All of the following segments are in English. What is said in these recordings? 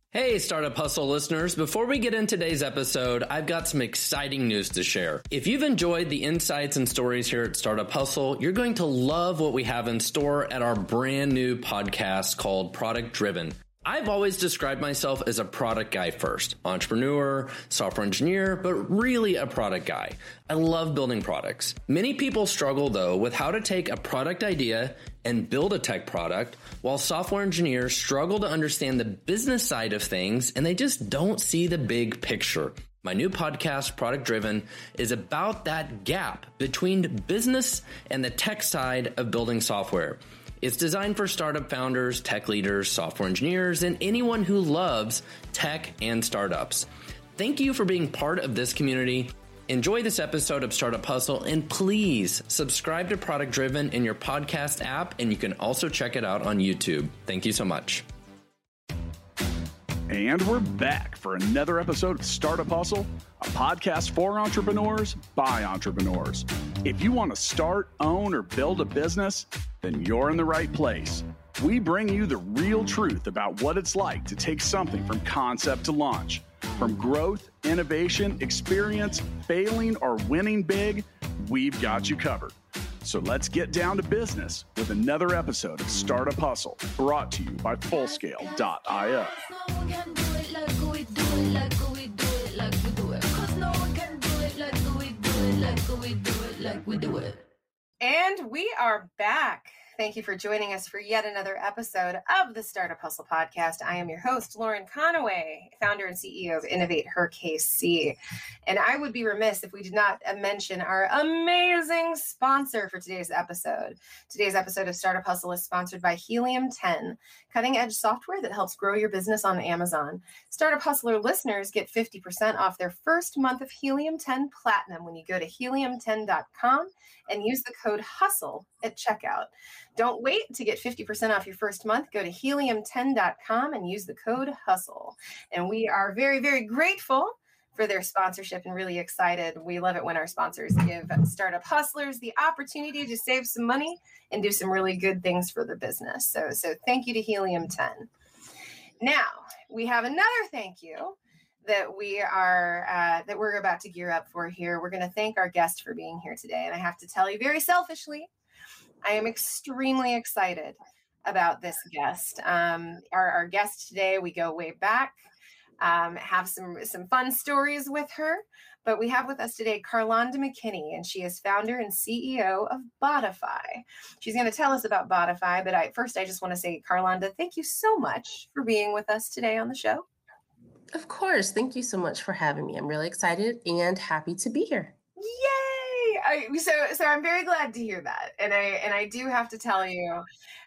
Hey, Startup Hustle listeners. Before we get into today's episode, I've got some exciting news to share. If you've enjoyed the insights and stories here at Startup Hustle, you're going to love what we have in store at our brand new podcast called Product Driven. I've always described myself as a product guy first, entrepreneur, software engineer, but really a product guy. I love building products. Many people struggle though with how to take a product idea and build a tech product, while software engineers struggle to understand the business side of things and they just don't see the big picture. My new podcast, Product Driven, is about that gap between business and the tech side of building software. It's designed for startup founders, tech leaders, software engineers, and anyone who loves tech and startups. Thank you for being part of this community. Enjoy this episode of Startup Hustle, and please subscribe to Product Driven in your podcast app, and you can also check it out on YouTube. Thank you so much. And we're back for another episode of Startup Hustle, a podcast for entrepreneurs by entrepreneurs. If you want to start, own, or build a business, then you're in the right place. We bring you the real truth about what it's like to take something from concept to launch. From growth, innovation, experience, failing, or winning big, we've got you covered. So let's get down to business with another episode of Startup Hustle, brought to you by Fullscale.io. And we are back. Thank you for joining us for yet another episode of the Startup Hustle podcast. I am your host, Lauren Conaway, founder and CEO of Innovate Her KC. And I would be remiss if we did not mention our amazing sponsor for today's episode. Today's episode of Startup Hustle is sponsored by Helium 10, cutting-edge software that helps grow your business on Amazon. Startup Hustler listeners get 50% off their first month of Helium 10 Platinum when you go to helium10.com and use the code HUSTLE at checkout. Don't wait to get 50% off your first month. Go to helium10.com and use the code HUSTLE. And we are very, very grateful for their sponsorship and really excited. We love it when our sponsors give startup hustlers the opportunity to save some money and do some really good things for their business. So thank you to Helium 10. Now, we have another thank you that we're about to gear up for here. We're going to thank our guest for being here today. And I have to tell you very selfishly, I am extremely excited about this guest. Our guest today, we go way back, have some fun stories with her, but we have with us today Carlonda McKinney, and she is founder and CEO of Botify. She's going to tell us about Botify, but I just want to say, Carlonda, thank you so much for being with us today on the show. Of course. Thank you so much for having me. I'm really excited and happy to be here. Yay! So I'm very glad to hear that. And I do have to tell you,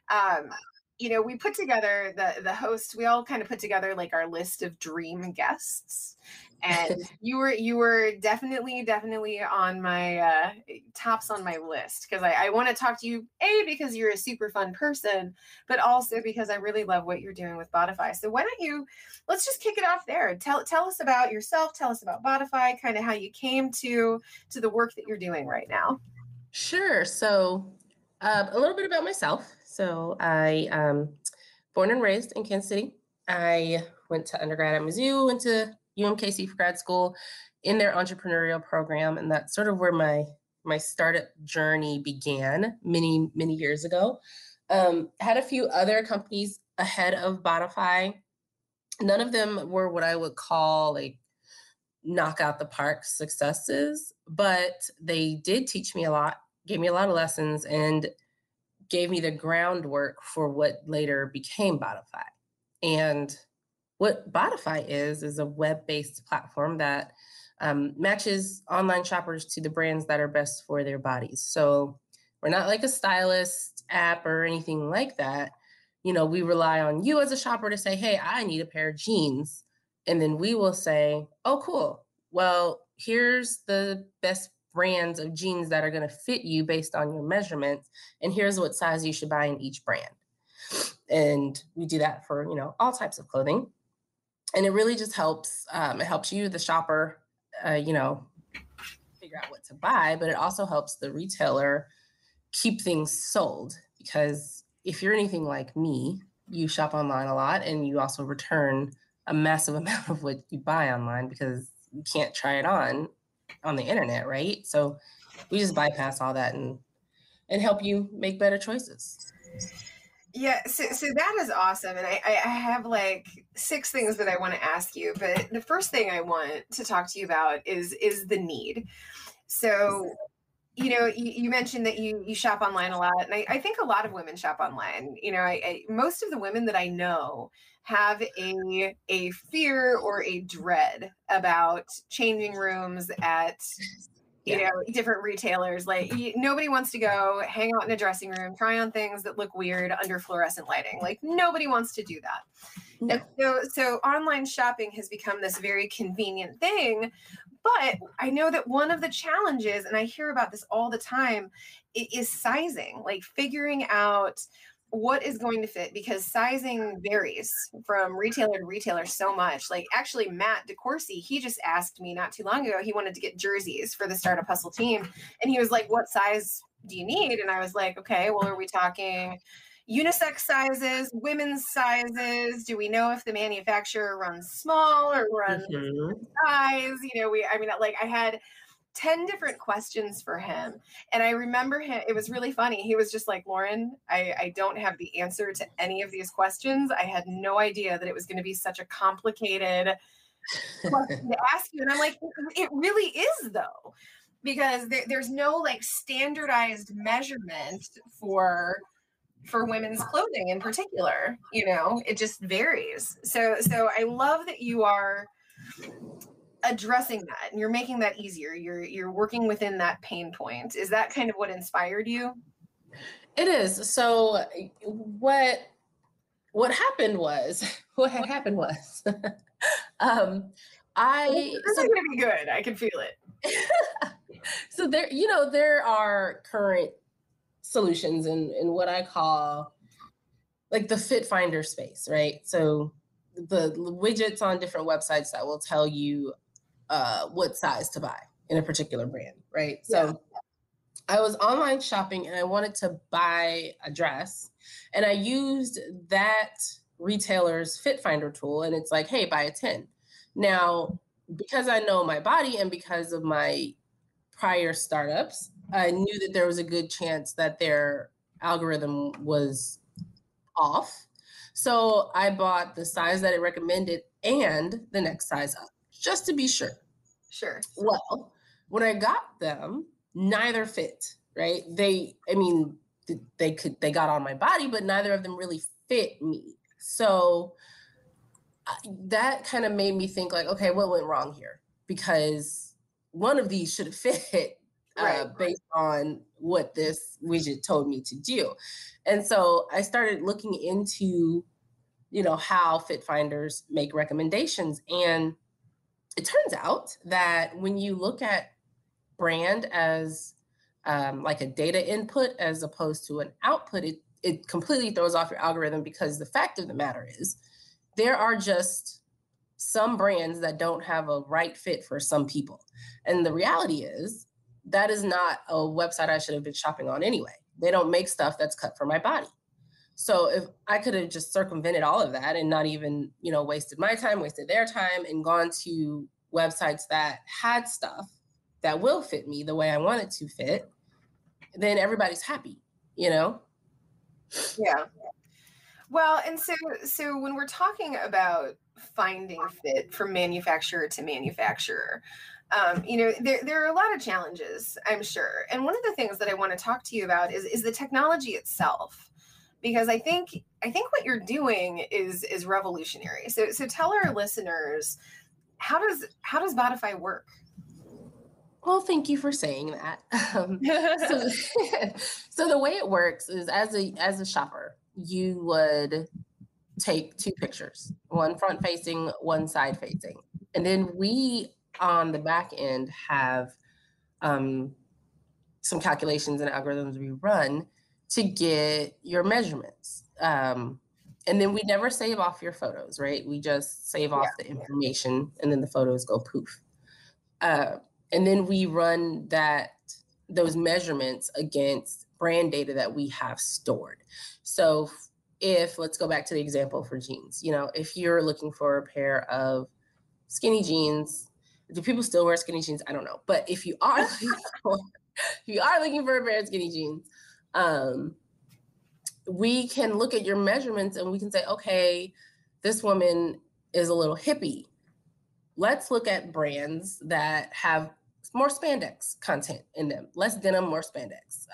we put together the host, we all kind of put together like our list of dream guests. And you were definitely on my tops on my list, because I want to talk to you, because you're a super fun person, but also because I really love what you're doing with Botify. So why don't let's just kick it off there. Tell us about yourself. Tell us about Botify, kind of how you came to the work that you're doing right now. Sure. So a little bit about myself. So I born and raised in Kansas City. I went to undergrad at Mizzou, went to UMKC for grad school in their entrepreneurial program. And that's sort of where my startup journey began many, many years ago. Had a few other companies ahead of Botify. None of them were what I would call like knock out the park successes, but they did teach me a lot, gave me a lot of lessons, and gave me the groundwork for what later became Botify. And what Botify is a web-based platform that matches online shoppers to the brands that are best for their bodies. So we're not like a stylist app or anything like that. We rely on you as a shopper to say, hey, I need a pair of jeans. And then we will say, oh, cool. Well, here's the best brands of jeans that are going to fit you based on your measurements. And here's what size you should buy in each brand. And we do that for, all types of clothing. And it really just helps. It helps you, the shopper, figure out what to buy, but it also helps the retailer keep things sold. Because if you're anything like me, you shop online a lot and you also return a massive amount of what you buy online because you can't try it on the internet, right? So we just bypass all that and help you make better choices. Yeah, so that is awesome. And I have like 6 things that I want to ask you, but the first thing I want to talk to you about is the need. So, you mentioned that you shop online a lot, and I think a lot of women shop online. Most of the women that I know have a fear or a dread about changing rooms at different retailers. Like nobody wants to go hang out in a dressing room, try on things that look weird under fluorescent lighting. Like nobody wants to do that. No. And so online shopping has become this very convenient thing. But I know that one of the challenges, and I hear about this all the time, is sizing, like figuring out what is going to fit, because sizing varies from retailer to retailer so much. Like actually Matt DeCourcy, he just asked me not too long ago, he wanted to get jerseys for the Startup Hustle team. And he was like, what size do you need? And I was like, okay, well, are we talking unisex sizes, women's sizes? Do we know if the manufacturer runs small or runs size? I had 10 different questions for him. And I remember him, it was really funny. He was just like, Lauren, I don't have the answer to any of these questions. I had no idea that it was going to be such a complicated question to ask you. And I'm like, it really is though, because there's no like standardized measurement for women's clothing in particular. It just varies. So I love that you are addressing that and you're making that easier. You're working within that pain point. Is that kind of what inspired you? It is. So what happened was This is going to be good. I can feel it. So there are current solutions in what I call like the fit finder space, right? So the widgets on different websites that will tell you what size to buy in a particular brand, right? So I was online shopping and I wanted to buy a dress, and I used that retailer's fit finder tool, and it's like, hey, buy a 10. Now, because I know my body and because of my prior startups, I knew that there was a good chance that their algorithm was off. So I bought the size that it recommended and the next size up, just to be sure. Sure. Well, when I got them, neither fit, right? They got on my body, but neither of them really fit me. So that kind of made me think like, okay, what went wrong here? Because one of these should have fit based on what this widget told me to do. And so I started looking into, how fit finders make recommendations. And it turns out that when you look at brand as like a data input as opposed to an output, it completely throws off your algorithm, because the fact of the matter is there are just some brands that don't have a right fit for some people. And the reality is that is not a website I should have been shopping on anyway. They don't make stuff that's cut for my body. So if I could have just circumvented all of that and not even, wasted my time, wasted their time, and gone to websites that had stuff that will fit me the way I want it to fit, then everybody's happy, Yeah. Well, and so when we're talking about finding fit from manufacturer to manufacturer, there are a lot of challenges, I'm sure. And one of the things that I want to talk to you about is the technology itself, because I think what you're doing is revolutionary. So tell our listeners, how does Bodify work? Well, thank you for saying that. So the way it works is as a shopper, you would take 2 pictures, one front facing, one side facing. And then we on the back end have some calculations and algorithms we run to get your measurements. And then we never save off your photos, right? We just save off the information and then the photos go poof. And then we run those measurements against brand data that we have stored. So if, let's go back to the example for jeans, if you're looking for a pair of skinny jeans, do people still wear skinny jeans? I don't know. But if you are looking for a pair of skinny jeans, we can look at your measurements and we can say, okay, this woman is a little hippie. Let's look at brands that have more spandex content in them, less denim, more spandex,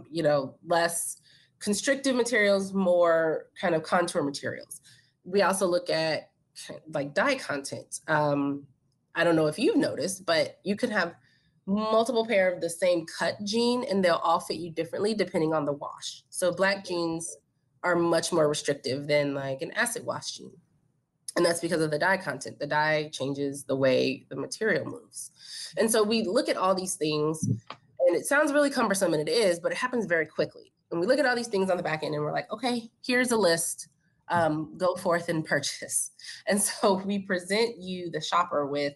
less constrictive materials, more kind of contour materials. We also look at like dye content. I don't know if you've noticed, but you could have multiple pair of the same cut jean and they'll all fit you differently depending on the wash. So black jeans are much more restrictive than like an acid wash jean. And that's because of the dye content. The dye changes the way the material moves. And so we look at all these things, and it sounds really cumbersome, and it is, but it happens very quickly. And we look at all these things on the back end and we're like, okay, here's a list. Go forth and purchase. And so we present you, the shopper, with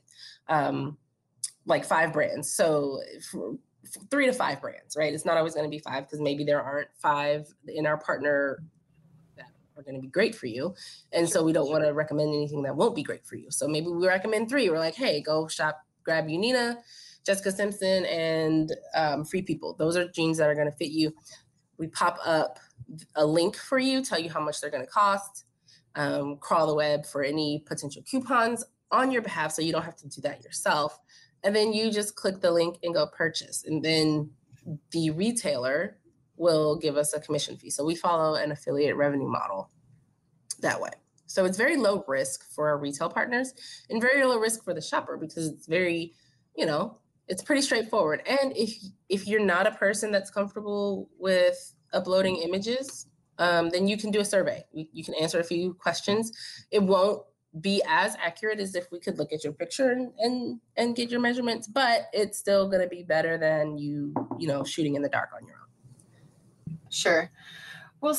like 5 brands. So 3 to 5 brands, right? It's not always going to be 5 because maybe there aren't 5 in our partner that are going to be great for you. And so we don't want to recommend anything that won't be great for you. So maybe we recommend 3. We're like, hey, go shop, grab Unina, Jessica Simpson, and Free People. Those are jeans that are going to fit you. We pop up a link for you, tell you how much they're going to cost, crawl the web for any potential coupons on your behalf so you don't have to do that yourself. And then you just click the link and go purchase. And then the retailer will give us a commission fee. So we follow an affiliate revenue model that way. So it's very low risk for our retail partners and very low risk for the shopper because it's very, it's pretty straightforward. And if you're not a person that's comfortable with uploading images, then you can do a survey. You can answer a few questions. It won't be as accurate as if we could look at your picture and get your measurements, but it's still going to be better than you shooting in the dark on your own. Sure. Well,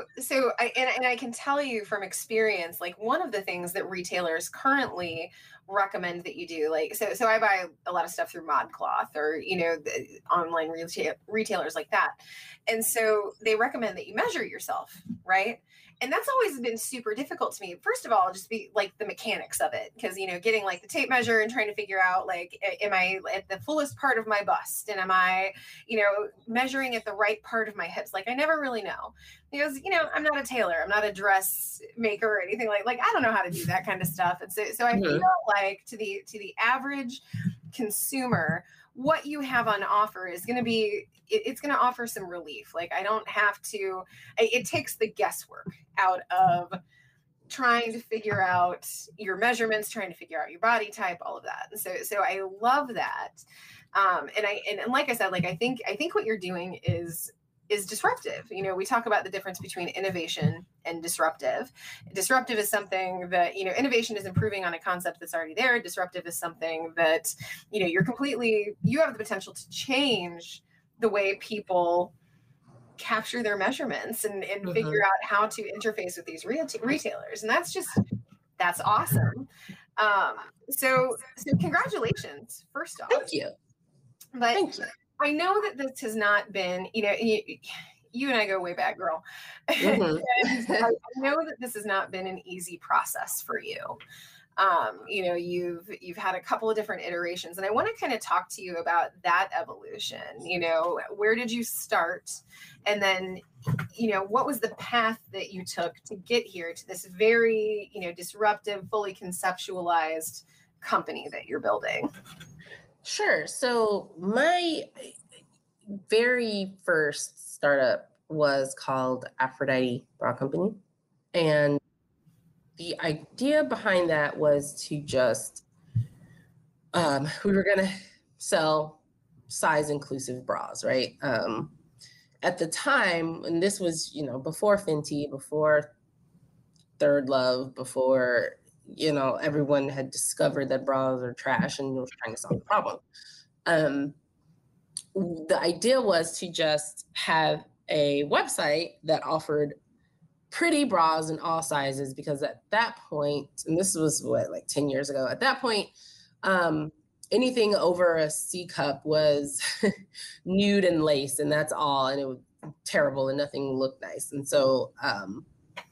I can tell you from experience, like one of the things that retailers currently recommend that you do, like, so I buy a lot of stuff through ModCloth or, the online retailers like that. And so they recommend that you measure yourself, right? And that's always been super difficult to me. First of all, just be like the mechanics of it. Because, getting like the tape measure and trying to figure out, like, am I at the fullest part of my bust? And am I, measuring at the right part of my hips? Like, I never really know. Because, I'm not a tailor. I'm not a dress maker or anything like I don't know how to do that kind of stuff. And so I feel like to the average consumer, what you have on offer is going to be, it's going to offer some relief. Like I don't have to, it takes the guesswork out of trying to figure out your measurements, trying to figure out your body type, all of that. And so I love that. And like I said, like, I think what you're doing is disruptive. We talk about the difference between innovation and disruptive. Disruptive is something that, innovation is improving on a concept that's already there. Disruptive is something that, you have the potential to change the way people capture their measurements and figure out how to interface with these retailers. And that's awesome. So congratulations, first off. Thank you. But Thank you. I know that this has not been, you and I go way back, girl. Mm-hmm. I know that this has not been an easy process for you. You've had a couple of different iterations, and I want to kind of talk to you about that evolution. Where did you start? And then, what was the path that you took to get here to this very, disruptive, fully conceptualized company that you're building? Sure. So my very first startup was called Aphrodite Bra Company. And the idea behind that was to just, we were going to sell size inclusive bras, right? At the time, and this was, before Fenty, before Third Love, before everyone had discovered that bras are trash and was trying to solve the problem. The idea was to just have a website that offered pretty bras in all sizes, because at that point, and this was 10 years ago, at that point, anything over a C cup was nude and lace, and that's all. And it was terrible and nothing looked nice. And so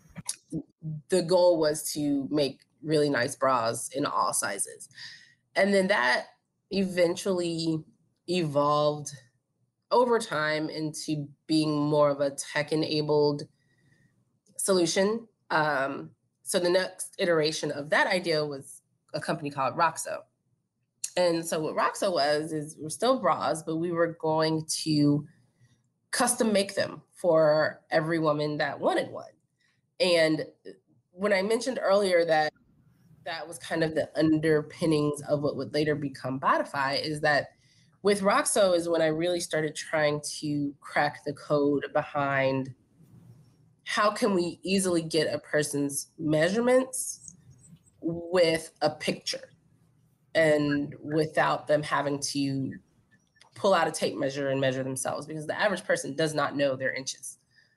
the goal was to make really nice bras in all sizes. And then that eventually evolved over time into being more of a tech-enabled solution. So the next iteration of that idea was a company called Roxo. And so what Roxo was, is we're still bras, but we were going to custom make them for every woman that wanted one. And when I mentioned earlier that that was kind of the underpinnings of what would later become Bodify, is that with Roxo is when I really started trying to crack the code behind how can we easily get a person's measurements with a picture and without them having to pull out a tape measure and measure themselves, because the average person does not know their inches,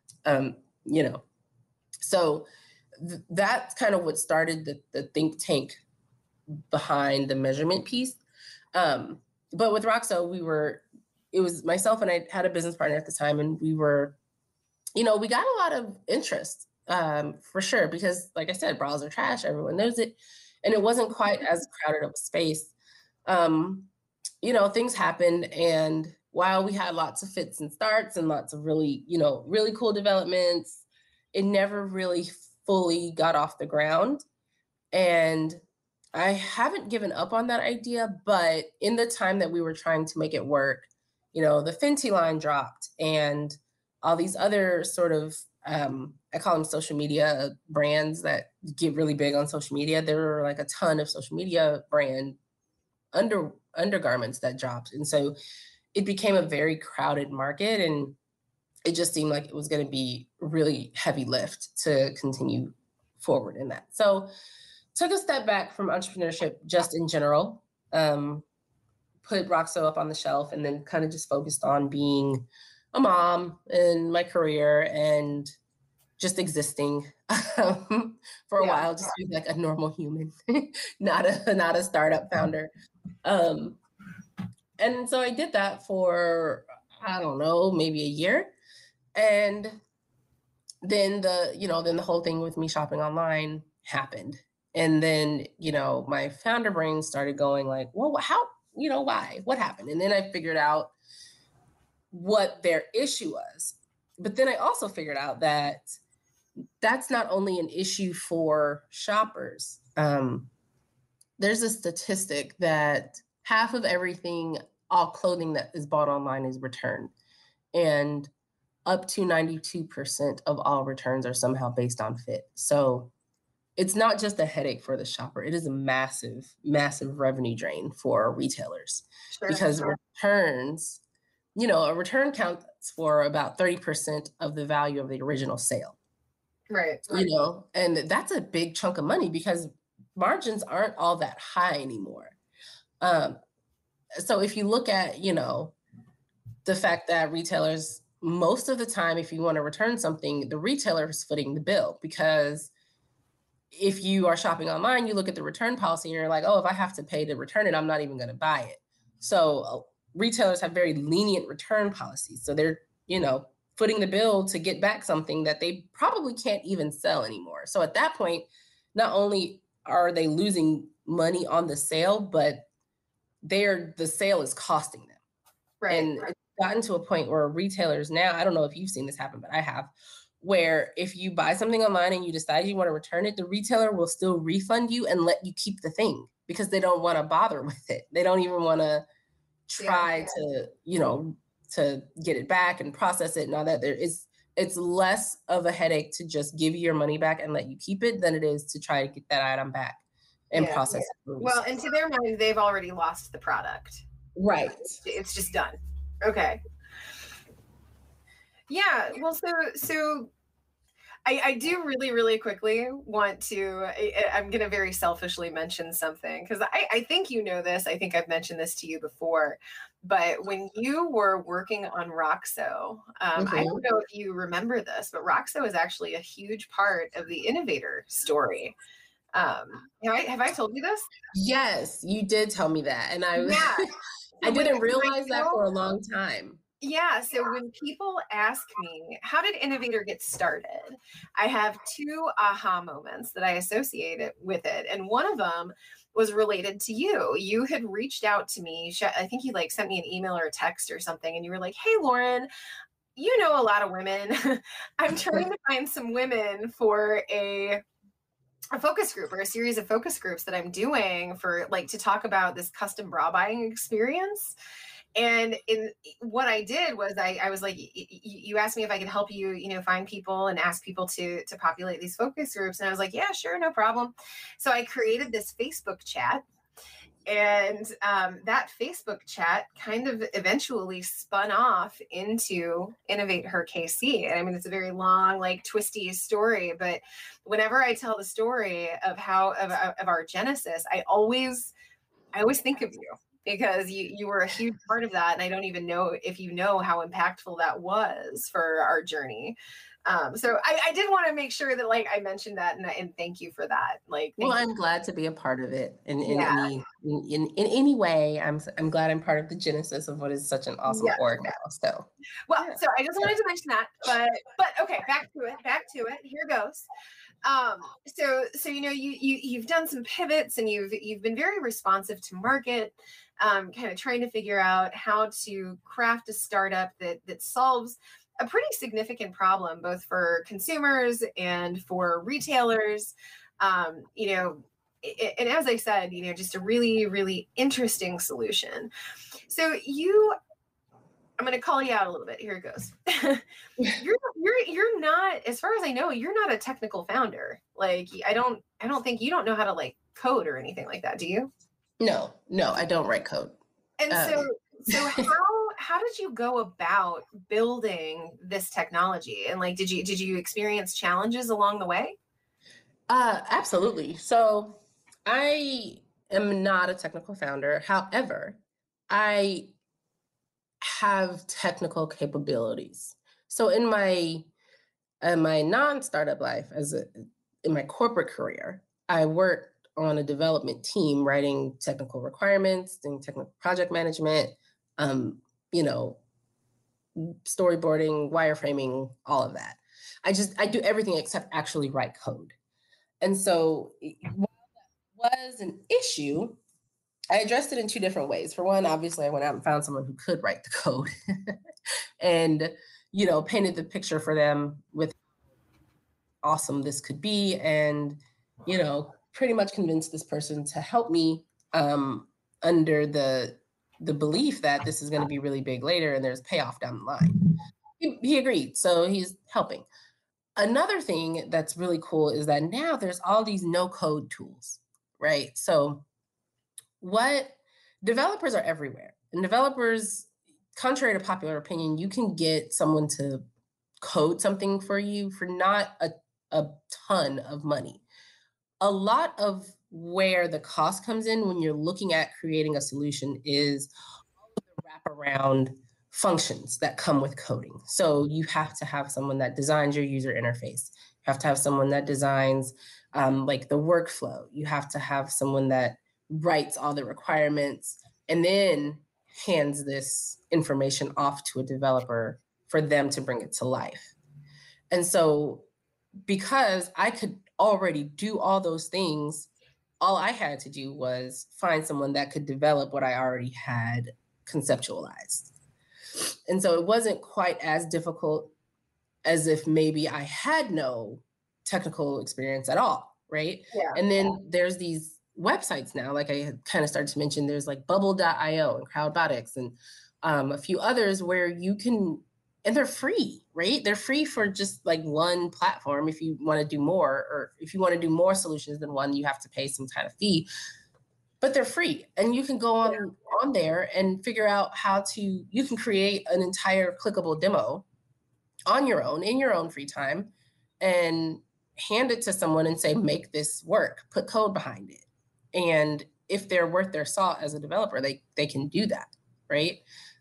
So that's kind of what started the think tank behind the measurement piece. But with Roxo, it was myself and I had a business partner at the time, and we were, we got a lot of interest for sure, because like I said, bras are trash, everyone knows it. And it wasn't quite as crowded of a space. Things happened. And while we had lots of fits and starts and lots of really, really cool developments, it never really fully got off the ground. And I haven't given up on that idea, but in the time that we were trying to make it work, the Fenty line dropped and all these other sort of, I call them social media brands that get really big on social media. There were like a ton of social media brand undergarments that dropped. And so it became a very crowded market, and it just seemed like it was going to be a really heavy lift to continue forward in that. So took a step back from entrepreneurship just in general, put Roxo up on the shelf, and then kind of just focused on being a mom in my career and just existing for a while, just being like a normal human, not a startup founder. And so I did that for, I don't know, maybe a year. And then the whole thing with me shopping online happened. And then, my founder brain started going like, well, how, why, what happened? And then I figured out what their issue was. But then I also figured out that that's not only an issue for shoppers. There's a statistic that half of everything, all clothing that is bought online is returned. And up to 92% of all returns are somehow based on fit. So it's not just a headache for the shopper. It is a massive, massive revenue drain for retailers. Sure. Because returns, a return counts for about 30% of the value of the original sale. Right. And that's a big chunk of money because margins aren't all that high anymore. So if you look at, the fact that retailers, most of the time, if you want to return something, the retailer is footing the bill, because if you are shopping online, you look at the return policy and you're like, oh, if I have to pay to return it, I'm not even going to buy it. So retailers have very lenient return policies. So they're, footing the bill to get back something that they probably can't even sell anymore. So at that point, not only are they losing money on the sale, but the sale is costing them. Right. And it's gotten to a point where retailers now, I don't know if you've seen this happen, but I have, where if you buy something online and you decide you want to return it, the retailer will still refund you and let you keep the thing because they don't want to bother with it. They don't even want to try to get it back and process it and all that. It's less of a headache to just give you your money back and let you keep it than it is to try to get that item back and process it. Well, and to their mind, they've already lost the product. Right. It's just done. Okay. Yeah. Well, so I do really, really quickly want to, I'm going to very selfishly mention something because I think you know this. I think I've mentioned this to you before, but when you were working on Roxo, I don't know if you remember this, but Roxo is actually a huge part of the Innovator story. Have I told you this? Yes, you did tell me that. And I didn't realize that for a long time. Yeah. So when people ask me, how did Innovator get started? I have two aha moments that I associate it with it. And one of them was related to you. You had reached out to me. I think you like sent me an email or a text or something. And you were like, hey, Lauren, you know a lot of women. I'm trying to find some women for a focus group or a series of focus groups that I'm doing for like to talk about this custom bra buying experience. And in what I did was I was like, you asked me if I could help you, find people and ask people to populate these focus groups. And I was like, yeah, sure. No problem. So I created this Facebook chat. And that Facebook chat kind of eventually spun off into Innovate Her KC. And I mean, it's a very long, like twisty story, but whenever I tell the story of of our genesis, I always think of you because you were a huge part of that. And I don't even know if you know how impactful that was for our journey. So I did want to make sure that like I mentioned that and thank you for that. Like, well, I'm glad to be a part of it in any way. I'm glad I'm part of the genesis of what is such an awesome org now. So, so I just wanted to mention that, but okay, back to it. Here goes. So you've done some pivots and you've been very responsive to market, kind of trying to figure out how to craft a startup that solves a pretty significant problem, both for consumers and for retailers. And as I said, just a really, really interesting solution. So I'm going to call you out a little bit. Here it goes. You're not, as far as I know, you're not a technical founder. Like, I don't think you don't know how to like code or anything like that. Do you? No, I don't write code. And so how did you go about building this technology? And like, did you experience challenges along the way? Absolutely. So I am not a technical founder. However, I have technical capabilities. So in my non-startup life, in my corporate career, I worked on a development team writing technical requirements, doing technical project management, storyboarding, wireframing, all of that. I do everything except actually write code. And so while that was an issue, I addressed it in two different ways. For one, obviously I went out and found someone who could write the code and, painted the picture for them with how awesome this could be. And, pretty much convinced this person to help me under the belief that this is going to be really big later and there's payoff down the line. He agreed. So he's helping. Another thing that's really cool is that now there's all these no code tools, right? So developers are everywhere, and developers, contrary to popular opinion, you can get someone to code something for you for not a ton of money. A lot of where the cost comes in when you're looking at creating a solution is all of the wraparound functions that come with coding. So you have to have someone that designs your user interface. You have to have someone that designs like the workflow. You have to have someone that writes all the requirements and then hands this information off to a developer for them to bring it to life. And so because I could already do all those things, all I had to do was find someone that could develop what I already had conceptualized. And so it wasn't quite as difficult as if maybe I had no technical experience at all, right? Yeah. And then there's these websites now, like I had kind of started to mention, there's like Bubble.io and Crowdbotics and a few others where you can, and they're free, right? They're free for just like one platform. If you want to do more, or if you want to do more solutions than one, you have to pay some kind of fee, but they're free. And you can go on there and figure out you can create an entire clickable demo on your own, in your own free time, and hand it to someone and say, make this work, put code behind it. And if they're worth their salt as a developer, they can do that, right?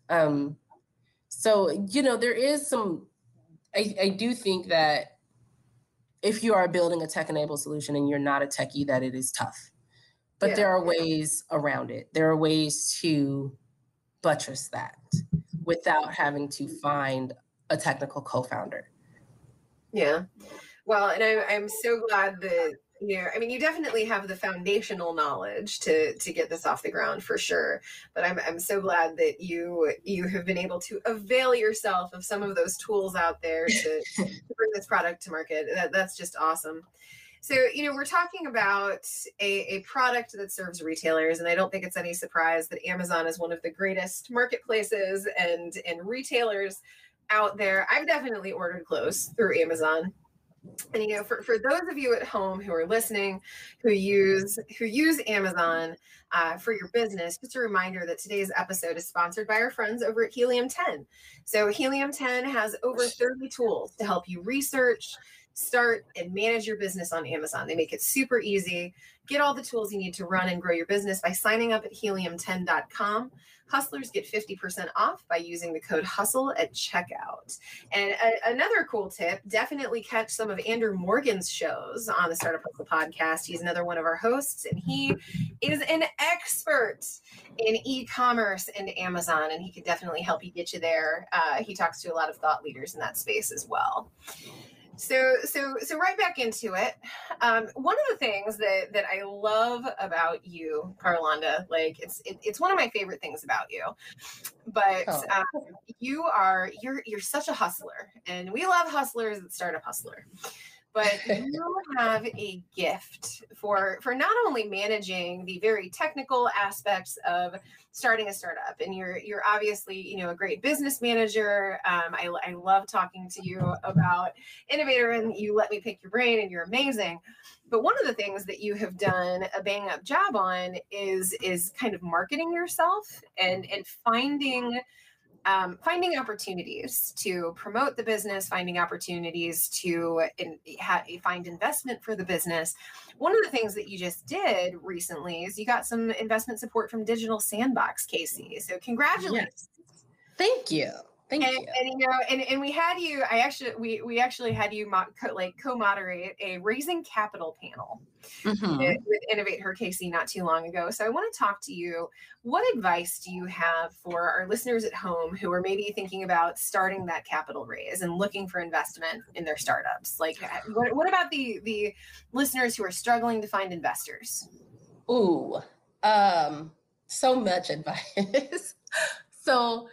So, there is some, I do think that if you are building a tech-enabled solution and you're not a techie, that it is tough. But there are ways around it. There are ways to buttress that. without having to find a technical co-founder. Yeah. Well, and I'm so glad that, I mean, you definitely have the foundational knowledge to get this off the ground for sure. But I'm so glad that you have been able to avail yourself of some of those tools out there to bring this product to market. That's just awesome. So, we're talking about a product that serves retailers, and I don't think it's any surprise that Amazon is one of the greatest marketplaces and retailers out there. I've definitely ordered clothes through Amazon. And for those of you at home who are listening, who use Amazon for your business, just a reminder that today's episode is sponsored by our friends over at Helium 10. So Helium 10 has over 30 tools to help you research, start, and manage your business on Amazon. They make it super easy. Get all the tools you need to run and grow your business by signing up at helium10.com. Hustlers get 50% off by using the code HUSTLE at checkout. And another cool tip, definitely catch some of Andrew Morgan's shows on the Startup Hustle podcast. He's another one of our hosts, and he is an expert in e-commerce and Amazon, and he could definitely help you get you there. He talks to a lot of thought leaders in that space as well. So right back into it. One of the things that I love about you, Carlonda, like it's one of my favorite things about you, but you're such a hustler, and we love hustlers at Startup Hustler. But you have a gift for not only managing the very technical aspects of starting a startup, and you're obviously a great business manager. I love talking to you about Innovator, and you let me pick your brain, and you're amazing. But one of the things that you have done a bang up job on is kind of marketing yourself and finding opportunities to promote the business, finding opportunities to find investment for the business. One of the things that you just did recently is you got some investment support from Digital Sandbox, Casey. So congratulations. Yes. Thank you. And we had you. We actually had you co-moderate a raising capital panel with Innovate Her Casey not too long ago. So I want to talk to you. What advice do you have for our listeners at home who are maybe thinking about starting that capital raise and looking for investment in their startups? Like, what about the listeners who are struggling to find investors? Ooh, so much advice. So.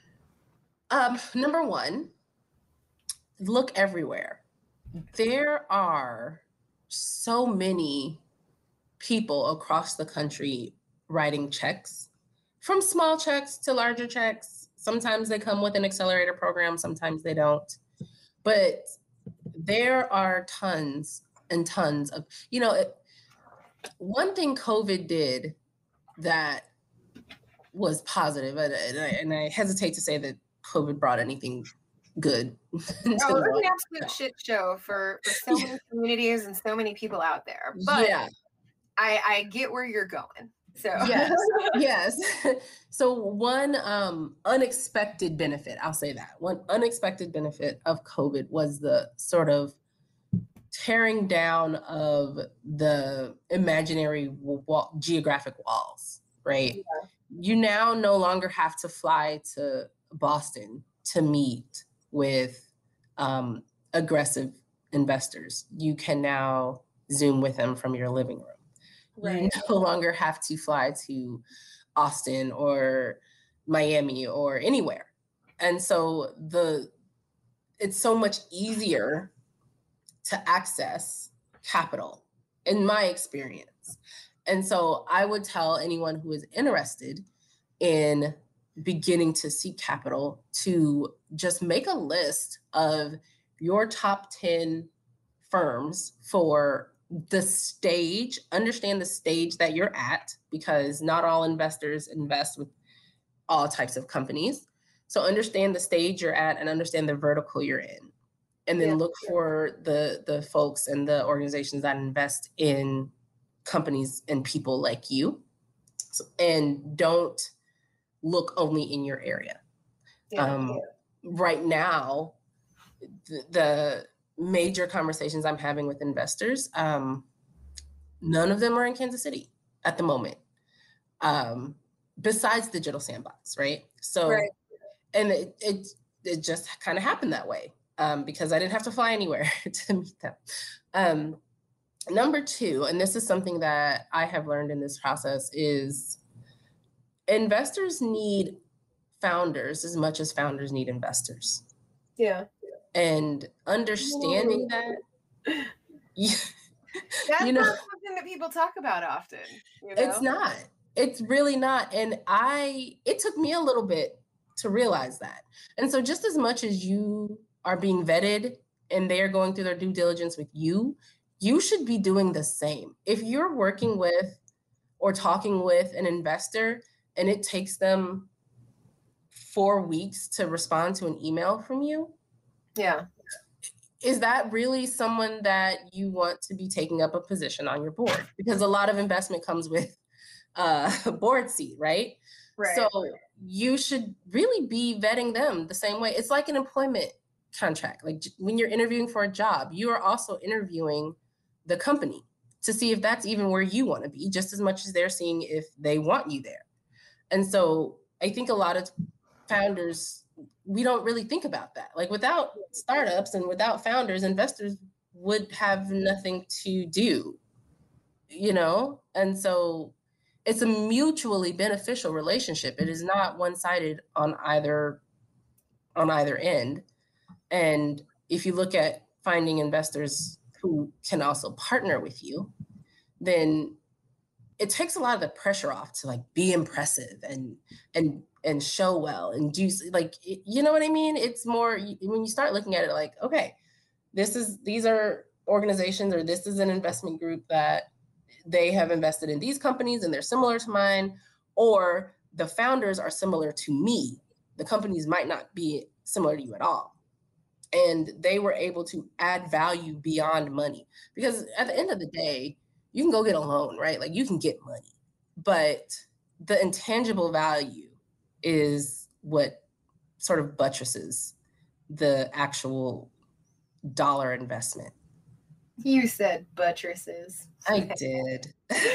Number one, look everywhere. There are so many people across the country writing checks, from small checks to larger checks. Sometimes they come with an accelerator program, sometimes they don't. But there are tons and tons of, one thing COVID did that was positive, and I hesitate to say that COVID brought anything good. It was an absolute shit show for so many communities and so many people out there. But yeah. I get where you're going. So yes. So one unexpected benefit, I'll say that, one unexpected benefit of COVID was the sort of tearing down of the imaginary geographic walls, right? Yeah. You now no longer have to fly to Boston to meet with aggressive investors. You can now Zoom with them from your living room. Right. You no longer have to fly to Austin or Miami or anywhere. And so it's so much easier to access capital, in my experience. And so I would tell anyone who is interested in beginning to seek capital to just make a list of your top 10 firms for the stage, understand the stage that you're at, because not all investors invest with all types of companies. So understand the stage you're at and understand the vertical you're in. And then look for the folks and the organizations that invest in companies and people like you. And don't look only in your area. Right now, the major conversations I'm having with investors, none of them are in Kansas City at the moment, besides Digital Sandbox, right? So, And it just kind of happened that way because I didn't have to fly anywhere to meet them. Number two, and this is something that I have learned in this process, is investors need founders as much as founders need investors. Yeah. And understanding that, that's not something that people talk about often. It's not. It's really not. And it took me a little bit to realize that. And so just as much as you are being vetted and they're going through their due diligence with you, you should be doing the same. If you're working with or talking with an investor and it takes them 4 weeks to respond to an email from you, yeah, is that really someone that you want to be taking up a position on your board? Because a lot of investment comes with a board seat, right? Right. So you should really be vetting them the same way. It's like an employment contract. Like when you're interviewing for a job, you are also interviewing the company to see if that's even where you want to be, just as much as they're seeing if they want you there. And so I think a lot of founders, we don't really think about that. Like without startups and without founders, investors would have nothing to do, And so it's a mutually beneficial relationship. It is not one-sided on either end. And if you look at finding investors who can also partner with you, then it takes a lot of the pressure off to like be impressive and show well and do like, you know what I mean? It's more when you start looking at it like, okay, these are organizations or this is an investment group that they have invested in these companies and they're similar to mine, or the founders are similar to me. The companies might not be similar to you at all. And they were able to add value beyond money. Because at the end of the day, you can go get a loan, right? Like you can get money, but the intangible value is what sort of buttresses the actual dollar investment. You said buttresses. I did.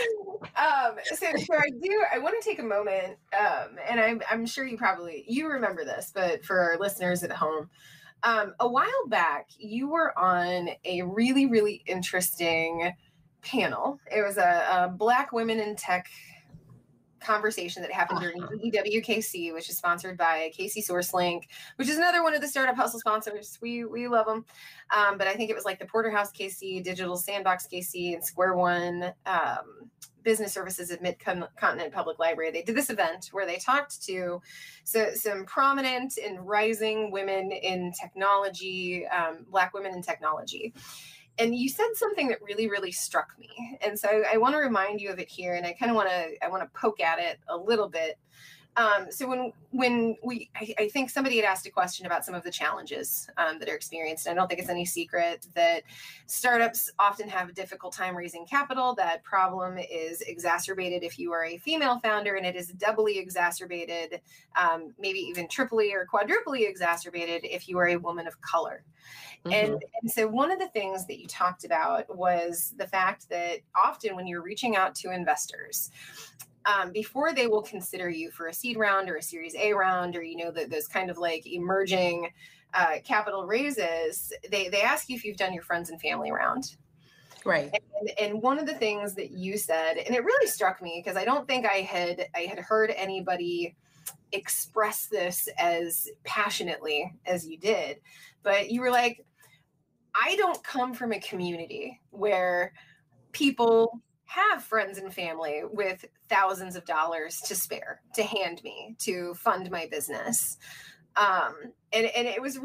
So I want to take a moment, and I'm sure you remember this, but for our listeners at home, a while back, you were on a really, really interesting panel. It was a Black Women in Tech conversation that happened during EWKC, which is sponsored by KC SourceLink, which is another one of the Startup Hustle sponsors. We love them. But I think it was like the Porterhouse KC, Digital Sandbox KC, and Square One Business Services at Mid-Continent Public Library. They did this event where they talked to some prominent and rising women in technology, Black women in technology. And you said something that really, really struck me. And so I want to remind you of it here. And I kind of want to poke at it a little bit. So I think somebody had asked a question about some of the challenges that are experienced. I don't think it's any secret that startups often have a difficult time raising capital. That problem is exacerbated if you are a female founder, and it is doubly exacerbated, maybe even triply or quadruply exacerbated if you are a woman of color. Mm-hmm. And so one of the things that you talked about was the fact that often when you're reaching out to investors, before they will consider you for a seed round or a Series A round, or, those kind of like emerging capital raises, they ask you if you've done your friends and family round. Right. And one of the things that you said, and it really struck me because I don't think I had heard anybody express this as passionately as you did, but you were like, I don't come from a community where people have friends and family with thousands of dollars to spare to hand me to fund my business. And it was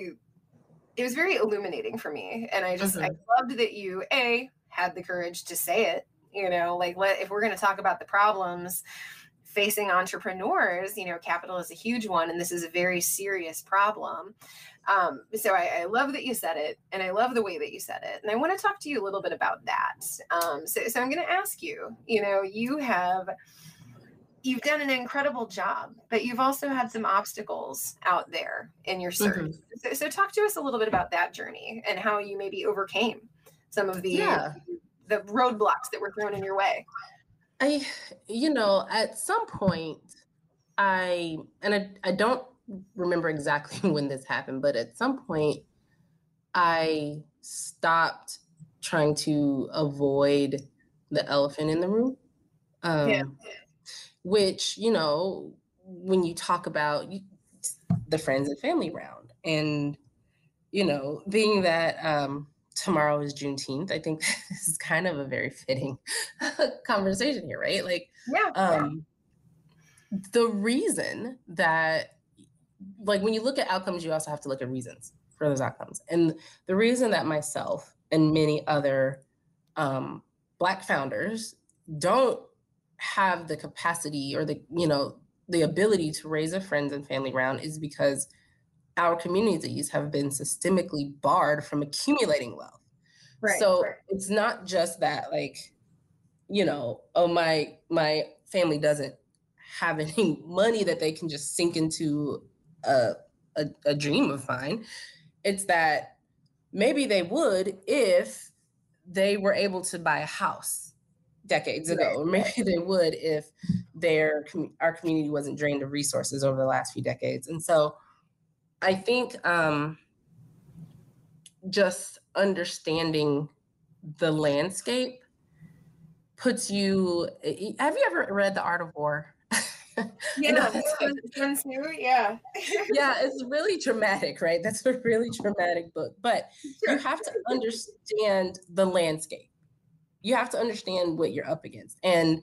very illuminating for me. And I loved that you had the courage to say it, if we're going to talk about the problems facing entrepreneurs, capital is a huge one, and this is a very serious problem. So I love that you said it, and I love the way that you said it. And I want to talk to you a little bit about that. So I'm going to ask you, you've done an incredible job, but you've also had some obstacles out there in your search. Mm-hmm. So talk to us a little bit about that journey and how you maybe overcame some of the roadblocks that were thrown in your way. At some point, I don't remember exactly when this happened, but at some point I stopped trying to avoid the elephant in the room. Which, you know, when you talk about the friends and family round, and, you know, being that tomorrow is Juneteenth, I think this is kind of a very fitting conversation here, right? Like, the reason that, like, when you look at outcomes, you also have to look at reasons for those outcomes. And the reason that myself and many other Black founders don't have the capacity or the, you know, the ability to raise a friends and family round is because our communities have been systemically barred from accumulating wealth. So it's not just that, like, you know, oh, my family doesn't have any money that they can just sink into a dream of mine. It's that maybe they would if they were able to buy a house decades ago, or maybe they would if our community wasn't drained of resources over the last few decades. And so I think just understanding the landscape puts you, have you ever read The Art of War? Yeah, Sun Tzu, yeah. Yeah, it's really dramatic, right? That's a really dramatic book, but you have to understand the landscape. You have to understand what you're up against. And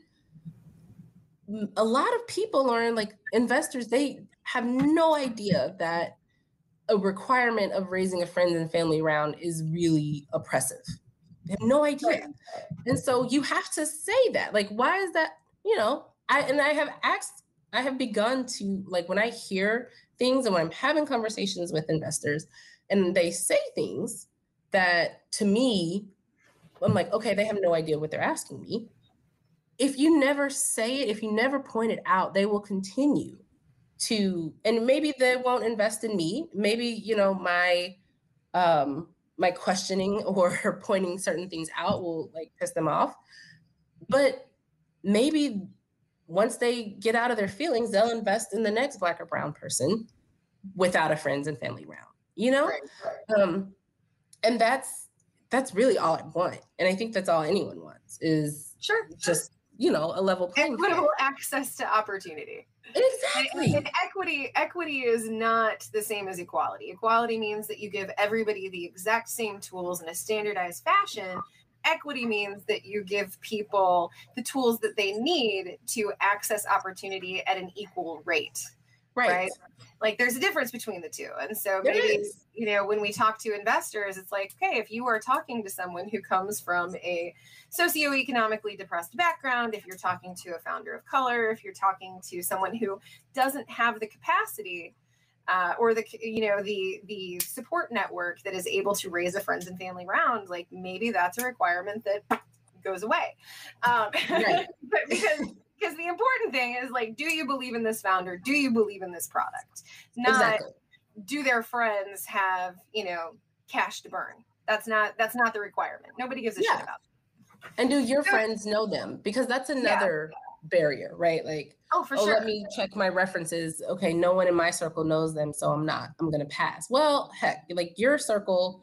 a lot of people learn, like investors, they have no idea that a requirement of raising a friends and family round is really oppressive. They have no idea. And so you have to say that, like, why is that, you know, I have begun to, like, when I hear things and when I'm having conversations with investors and they say things that to me, I'm like, okay, they have no idea what they're asking me. If you never say it, if you never point it out, they will continue to, and maybe they won't invest in me. Maybe, you know, my questioning or pointing certain things out will like piss them off. But maybe once they get out of their feelings, they'll invest in the next Black or brown person without a friends and family round, you know? And that's really all I want. And I think that's all anyone wants is just, you know, a level playing field. Equitable access to opportunity. Exactly. And equity is not the same as equality. Equality means that you give everybody the exact same tools in a standardized fashion. Equity means that you give people the tools that they need to access opportunity at an equal rate. Right? Like there's a difference between the two. And so maybe, you know, when we talk to investors, it's like, okay, if you are talking to someone who comes from a socioeconomically depressed background, if you're talking to a founder of color, if you're talking to someone who doesn't have the capacity or the, you know, the support network that is able to raise a friends and family round, like maybe that's a requirement that goes away. But because the important thing is like, do you believe in this founder? Do you believe in this product? Not do their friends have, you know, cash to burn? That's not the requirement. Nobody gives a shit about it. And do your friends know them? Because that's another barrier, right? Like, for sure. Let me check my references. Okay, no one in my circle knows them, so I'm going to pass. Well, heck, like your circle,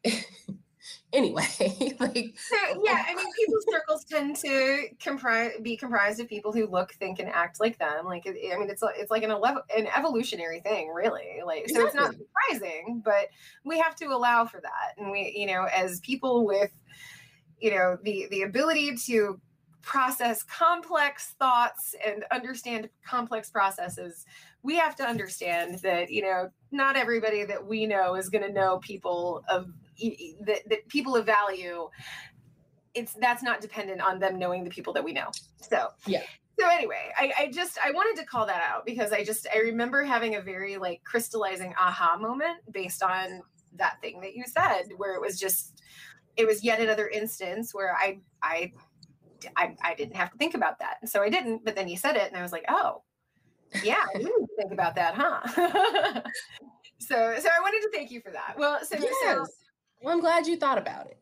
anyway. Like, I mean, people's circles tend to be comprised of people who look, think, and act like them. Like, I mean, it's like an evolutionary thing, really. Like, so it's not surprising, but we have to allow for that. And we, you know, as people with, you know, the ability to process complex thoughts and understand complex processes, we have to understand that, you know, not everybody that we know is going to know people of that people of value. That's not dependent on them knowing the people that we know. So anyway, I wanted to call that out because I remember having a very like crystallizing aha moment based on that thing that you said, where it was yet another instance where I didn't have to think about that. And so I didn't, but then you said it and I was like, oh yeah, I didn't think about that, huh? So I wanted to thank you for that. Well, well, I'm glad you thought about it.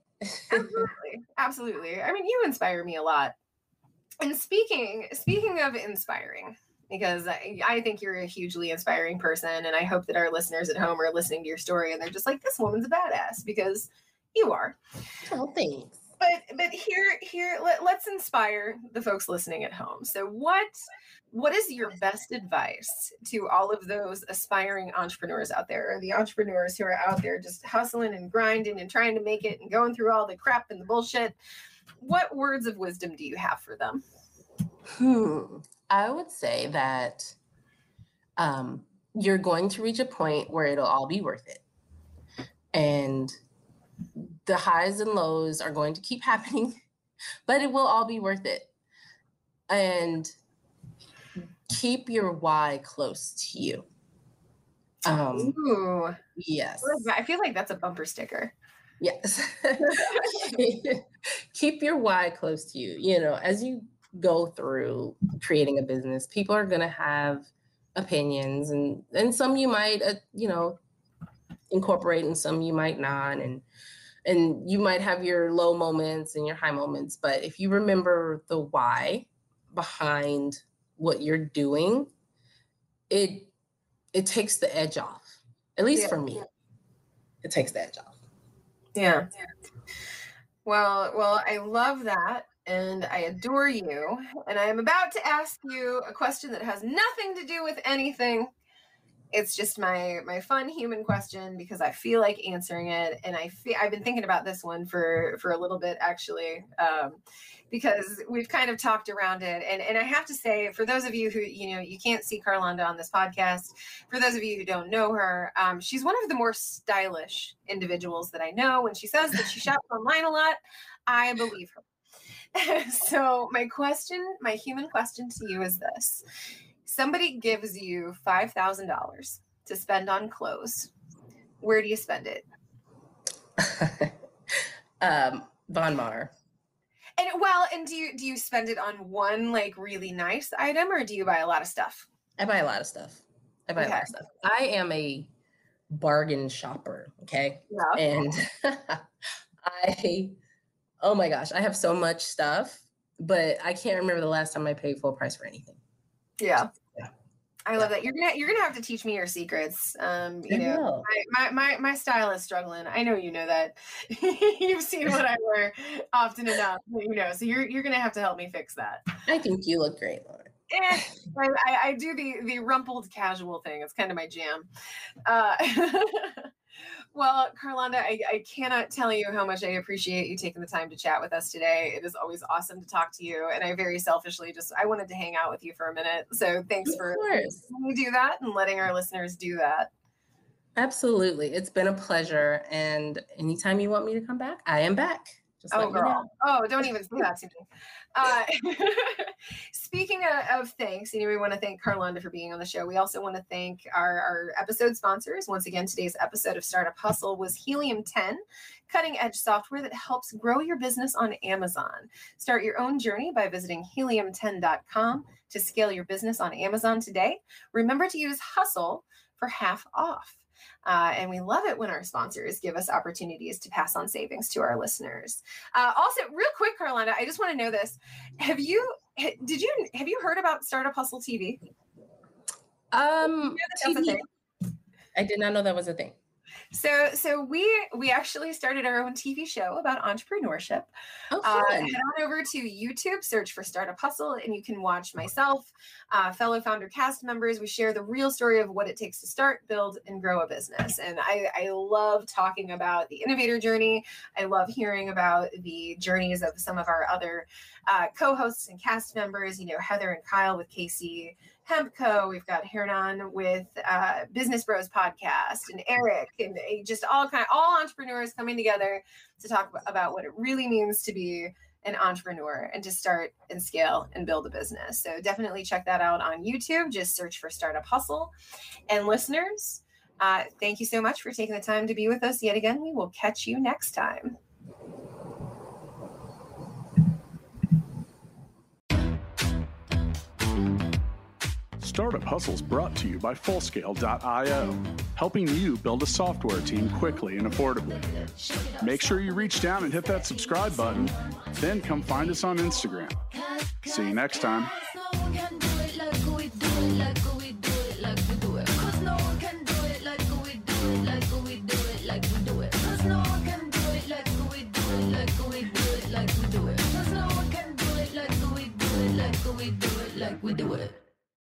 Absolutely. I mean, you inspire me a lot. And speaking of inspiring, because I think you're a hugely inspiring person. And I hope that our listeners at home are listening to your story and they're just like, this woman's a badass, because you are. Oh, thanks. But here, let's inspire the folks listening at home. So what is your best advice to all of those aspiring entrepreneurs out there, or the entrepreneurs who are out there just hustling and grinding and trying to make it and going through all the crap and the bullshit? What words of wisdom do you have for them? I would say that you're going to reach a point where it'll all be worth it. And the highs and lows are going to keep happening, but it will all be worth it. And keep your why close to you. Ooh. Yes. I feel like that's a bumper sticker. Yes. Keep your why close to you. You know, as you go through creating a business, people are going to have opinions, and some you might, incorporate, and some you might not. And you might have your low moments and your high moments, but if you remember the why behind what you're doing, it takes the edge off. At least for me, it takes the edge off. Yeah. Well, I love that, and I adore you. And I am about to ask you a question that has nothing to do with anything. It's just my fun human question, because I feel like answering it, and I've been thinking about this one for a little bit, actually, because we've kind of talked around it. And I have to say, for those of you who, you can't see Carlonda on this podcast, for those of you who don't know her, she's one of the more stylish individuals that I know. When she says that she shops online a lot, I believe her. So my human question to you is this. Somebody gives you $5,000 to spend on clothes. Where do you spend it? Von Maur. And do you spend it on one like really nice item, or do you buy a lot of stuff? I buy a lot of stuff. I am a bargain shopper. Okay. Yeah. And oh my gosh, I have so much stuff, but I can't remember the last time I paid full price for anything. Yeah. I love that. You're gonna have to teach me your secrets. My style is struggling. I know you know that. You've seen what I wear often enough, so you're gonna have to help me fix that. I think you look great, Lauren. I do the rumpled casual thing. It's kind of my jam. Well, Carlonda, I cannot tell you how much I appreciate you taking the time to chat with us today. It is always awesome to talk to you. And I very selfishly I wanted to hang out with you for a minute. So thanks for letting me do that and letting our listeners do that. Absolutely. It's been a pleasure. And anytime you want me to come back, I am back. Just oh, girl. Oh, don't even say that to me. Speaking of thanks, we want to thank Carlonda for being on the show. We also want to thank our episode sponsors. Once again, today's episode of Startup Hustle was Helium 10, cutting-edge software that helps grow your business on Amazon. Start your own journey by visiting helium10.com to scale your business on Amazon today. Remember to use Hustle for half off. And we love it when our sponsors give us opportunities to pass on savings to our listeners. Also, real quick, Carlonda, I just want to know this. Have you heard about Startup Hustle TV? TV. I did not know that was a thing. So we actually started our own TV show about entrepreneurship. Oh, fun. Head on over to YouTube, search for Startup Hustle, and you can watch myself, fellow founder cast members. We share the real story of what it takes to start, build, and grow a business. And I love talking about the innovator journey. I love hearing about the journeys of some of our other co-hosts and cast members, Heather and Kyle with KC Hemp Co. We've got Hernan with Business Bros podcast, and Eric, and just all entrepreneurs coming together to talk about what it really means to be an entrepreneur and to start and scale and build a business. So definitely check that out on YouTube. Just search for Startup Hustle. And listeners, thank you so much for taking the time to be with us yet again. We will catch you next time. Startup Hustle is brought to you by Fullscale.io, helping you build a software team quickly and affordably. Make sure you reach down and hit that subscribe button, then come find us on Instagram. See you next time. like we do it like we do it.